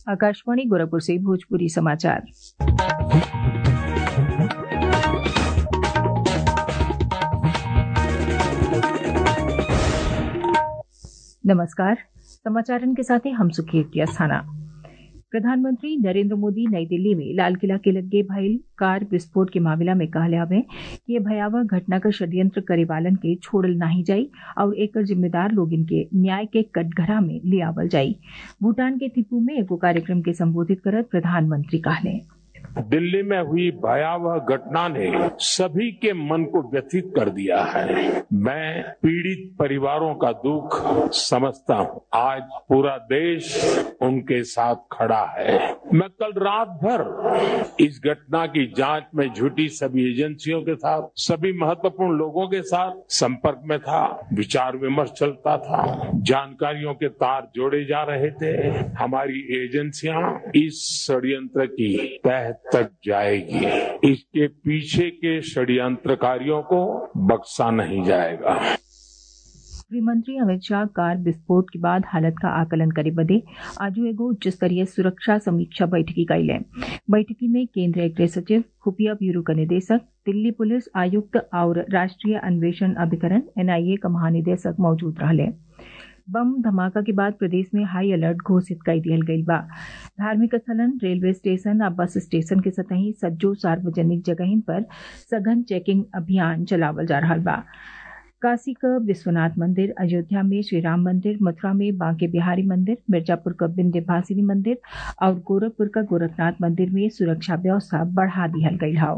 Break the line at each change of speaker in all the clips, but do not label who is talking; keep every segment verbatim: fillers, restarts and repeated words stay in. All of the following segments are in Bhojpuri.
आकाशवाणी गोरखपुर से भोजपुरी समाचार। नमस्कार, समाचारन के साथ हम सुखी अस्थाना। प्रधानमंत्री नरेंद्र मोदी नई दिल्ली में लाल किला के लगे भइल कार विस्फोट के मामला में कहले हवे कि ये भयावह घटना का षड्यंत्र करे वालन के छोड़ल नाही जाई और एकर जिम्मेदार लोगन के न्याय के कटघरा में ले आवल जाई। भूटान के थिम्पू में एगो कार्यक्रम के संबोधित करत प्रधानमंत्री कहले,
दिल्ली में हुई भयावह घटना ने सभी के मन को व्यथित कर दिया है। मैं पीड़ित परिवारों का दुख समझता हूँ। आज पूरा देश उनके साथ खड़ा है। मैं कल रात भर इस घटना की जांच में जुटी सभी एजेंसियों के साथ, सभी महत्वपूर्ण लोगों के साथ संपर्क में था। विचार विमर्श चलता था, जानकारियों के तार जोड़े जा रहे थे। हमारी एजेंसियां इस षड्यंत्र की तह तक जाएगी। इसके पीछे के षड्यंत्रकारियों को बख्शा नहीं जाएगा।
गृहमंत्री अमित शाह कार विस्फोट के बाद हालत का आकलन करे बदे आजू एगो उच्च स्तरीय सुरक्षा समीक्षा बैठकी कैले। बैठकी में केंद्रीय गृह सचिव, खुफिया ब्यूरो का निदेशक, दिल्ली पुलिस आयुक्त और राष्ट्रीय अन्वेषण अभिकरण एन आई ए का महानिदेशक मौजूद रहले। बम धमाका के बाद प्रदेश में हाई अलर्ट घोषित कर दियल गई बा। धार्मिक स्थलन, रेलवे स्टेशन और बस स्टेशन के सतही सज्जो सार्वजनिक जगहिन पर सघन चेकिंग अभियान चलावल जा रहा बा। काशी का विश्वनाथ मंदिर, अयोध्या में श्री राम मंदिर, मथुरा में बांके बिहारी मंदिर, मिर्जापुर का विंध्यवासिनी मंदिर और गोरखपुर का गोरखनाथ मंदिर में सुरक्षा व्यवस्था बढ़ा दिहल गई है।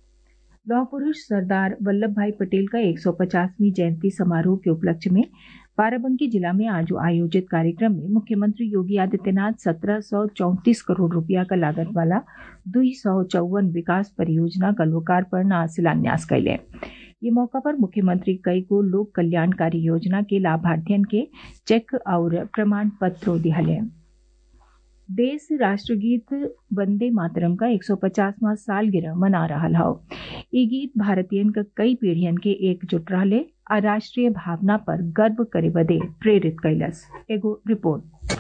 लौह पुरुष सरदार वल्लभ भाई पटेल का एक सौ पचासवीं जयंती समारोह के उपलक्ष्य में बाराबंकी जिला में आज आयोजित कार्यक्रम में मुख्यमंत्री योगी आदित्यनाथ सत्रह सौ चौंतीस करोड़ रुपया का लागत वाला दो सौ चौवन विकास परियोजना का लोकार्पण और शिलान्यास कैले। ये मौका पर मुख्यमंत्री कई को लोक कल्याणकारी योजना के लाभार्थियन के चेक और प्रमाण पत्रों दिहले। देश राष्ट्रगीत वंदे मातरम का एक सौ पचासवां सालगिरह मना रहा है। ये गीत भारतीयन का कई पीढ़ियन के एकजुट रहले और राष्ट्रीय भावना पर गर्व करे बदे प्रेरित कैलस। एगो रिपोर्ट।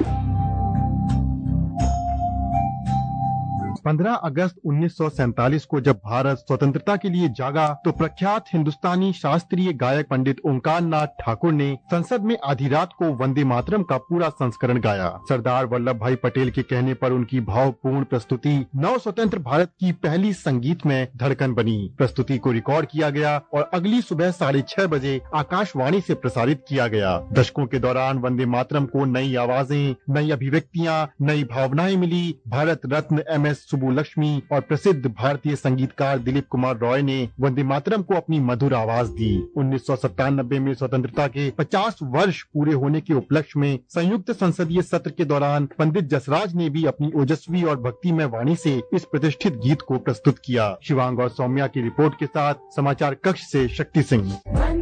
पंद्रह अगस्त उन्नीस सौ सैंतालीस को जब भारत स्वतंत्रता के लिए जागा तो प्रख्यात हिंदुस्तानी शास्त्रीय गायक पंडित ओंकार नाथ ठाकुर ने संसद में आधी रात को वंदे मातरम का पूरा संस्करण गाया। सरदार वल्लभ भाई पटेल के कहने पर उनकी भावपूर्ण प्रस्तुति नव स्वतंत्र भारत की पहली संगीत में धड़कन बनी। प्रस्तुति को रिकॉर्ड किया गया और अगली सुबह साढ़े छह बजे आकाशवाणी से प्रसारित किया गया। दशकों के दौरान वंदे मातरम को नई आवाजें, नई अभिव्यक्तियाँ, नई भावनाएं मिली। भारत रत्न एम एस सुब्बुलक्ष्मी और प्रसिद्ध भारतीय संगीतकार दिलीप कुमार रॉय ने वंदे मातरम को अपनी मधुर आवाज दी। उन्नीस सौ सत्तानबे में स्वतंत्रता के पचास वर्ष पूरे होने के उपलक्ष्य में संयुक्त संसदीय सत्र के दौरान पंडित जसराज ने भी अपनी ओजस्वी और भक्तिमय वाणी से इस प्रतिष्ठित गीत को प्रस्तुत किया। शिवांग और सौम्या की रिपोर्ट के साथ समाचार कक्ष से शक्ति सिंह।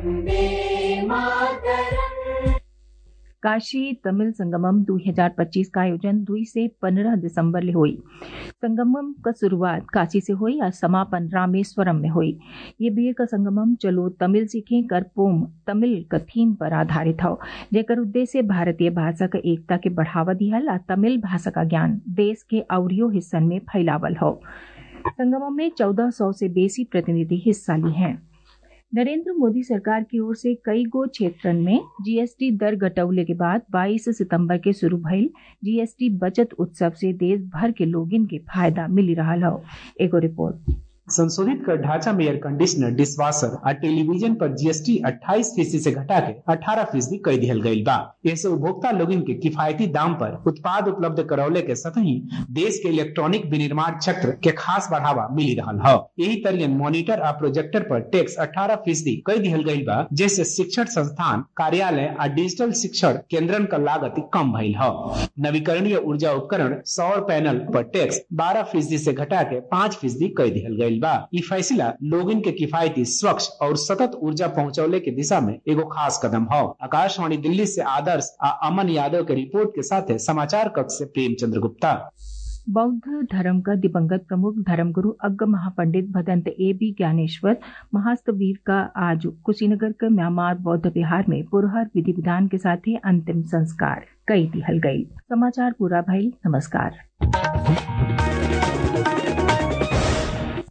काशी तमिल संगमम दो हज़ार पच्चीस का आयोजन दो से पंद्रह दिसंबर ले हुई। संगमम का शुरुआत काशी से हुई और समापन रामेश्वरम में हुई। ये बीए का संगमम चलो तमिल सीखें कर पोम तमिल का थीम पर आधारित हो, जेकर उद्देश्य भारतीय भाषा का एकता के बढ़ावा दिहल और तमिल भाषा का ज्ञान देश के औरियो हिस्सन में फैलावल हो। संगमम में चौदह सौ से बेसी प्रतिनिधि हिस्सा ली हैं। नरेंद्र मोदी सरकार की ओर से कई गो क्षेत्रन में जीएसटी दर घटौले के बाद बाईस सितंबर के शुरू भइल जीएसटी बचत उत्सव से देश भर के लोगन के फायदा मिली रहा है। एगो रिपोर्ट।
संशोधित कर ढांचा में एयर कंडीशनर, डिशवाशर और टेलीविजन पर जीएसटी अट्ठाईस फीसदी से घटा के अठारह फीसदी कर दिहल गई बा। ऐसे उपभोक्ता लोगन के किफायती दाम पर उत्पाद उपलब्ध करौले के सतही देश के इलेक्ट्रॉनिक विनिर्माण क्षेत्र के खास बढ़ावा मिली रहा है। यही तरह मॉनिटर और प्रोजेक्टर पर टैक्स अठारह फीसदी कर दिहल गई बा, जैसे शिक्षण संस्थान, कार्यालय और डिजिटल शिक्षण केंद्रन का लागत कम भइल है। नवीकरणीय ऊर्जा उपकरण, सौर पैनल पर टैक्स बारह फीसदी से घटा के पाँच फीसदी कर दिहल गई बा। ये फैसला लोगन के किफायती, स्वच्छ और सतत ऊर्जा पहुंचौले के दिशा में एगो खास कदम है। आकाशवाणी दिल्ली से आदर्श आ अमन यादव के रिपोर्ट के साथ समाचार कक्ष से प्रेमचंद्र गुप्ता।
बौद्ध धर्म का दिवंगत प्रमुख धर्मगुरु अग्ग महापंडित भदंत ए बी ज्ञानेश्वर महास्तवीर का आज कुशीनगर के म्यांमार बौद्ध विहार में पुरहर विधि विधान के साथ ही अंतिम संस्कार कई दिहल गई। समाचार पूरा भइल। नमस्कार।
है।